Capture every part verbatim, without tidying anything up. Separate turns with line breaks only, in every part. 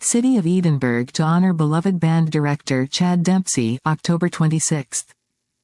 City of Edinburgh to honor beloved band director Chad Dempsey, October twenty-sixth.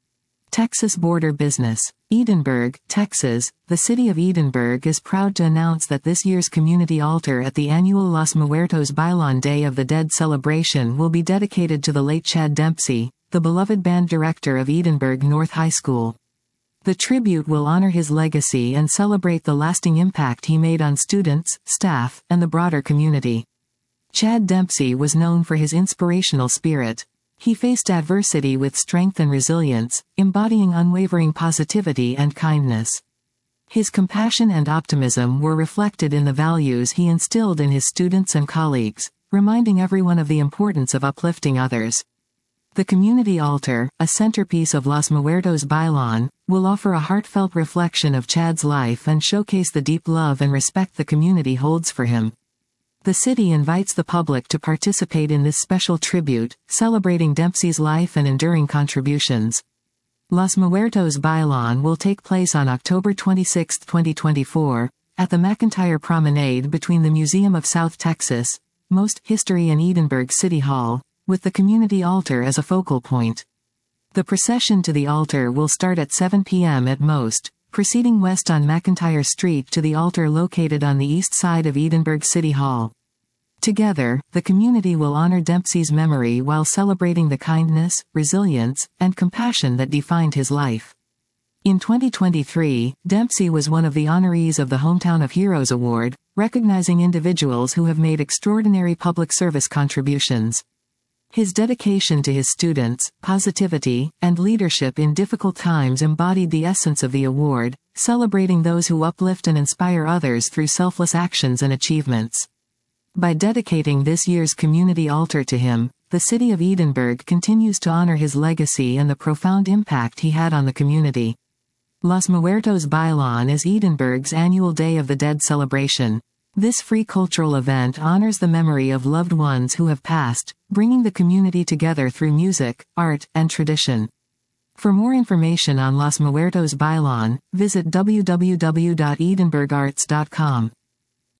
Texas Border Business. Edinburgh, Texas. The city of Edinburgh is proud to announce that this year's community altar at the annual Los Muertos Bailón Day of the Dead celebration will be dedicated to the late Chad Dempsey, the beloved band director of Edinburgh North High School. The tribute will honor his legacy and celebrate the lasting impact he made on students, staff, and the broader community. Chad Dempsey was known for his inspirational spirit. He faced adversity with strength and resilience, embodying unwavering positivity and kindness. His compassion and optimism were reflected in the values he instilled in his students and colleagues, reminding everyone of the importance of uplifting others. The community altar, a centerpiece of Los Muertos Bailón, will offer a heartfelt reflection of Chad's life and showcase the deep love and respect the community holds for him. The city invites the public to participate in this special tribute, celebrating Dempsey's life and enduring contributions. Los Muertos Bailón will take place on October twenty-sixth, twenty twenty-four, at the McIntyre Promenade between the Museum of South Texas, Most History and Edinburgh City Hall, with the community altar as a focal point. The procession to the altar will start at seven p m at Most, proceeding west on McIntyre Street to the altar located on the east side of Edinburgh City Hall. Together, the community will honor Dempsey's memory while celebrating the kindness, resilience, and compassion that defined his life. In twenty twenty-three, Dempsey was one of the honorees of the Hometown of Heroes Award, recognizing individuals who have made extraordinary public service contributions. His dedication to his students, positivity, and leadership in difficult times embodied the essence of the award, celebrating those who uplift and inspire others through selfless actions and achievements. By dedicating this year's community altar to him, the city of Edinburgh continues to honor his legacy and the profound impact he had on the community. Los Muertos Bailón is Edinburgh's annual Day of the Dead celebration. This free cultural event honors the memory of loved ones who have passed, bringing the community together through music, art, and tradition. For more information on Los Muertos Bailón, visit w w w dot edinburgh arts dot com.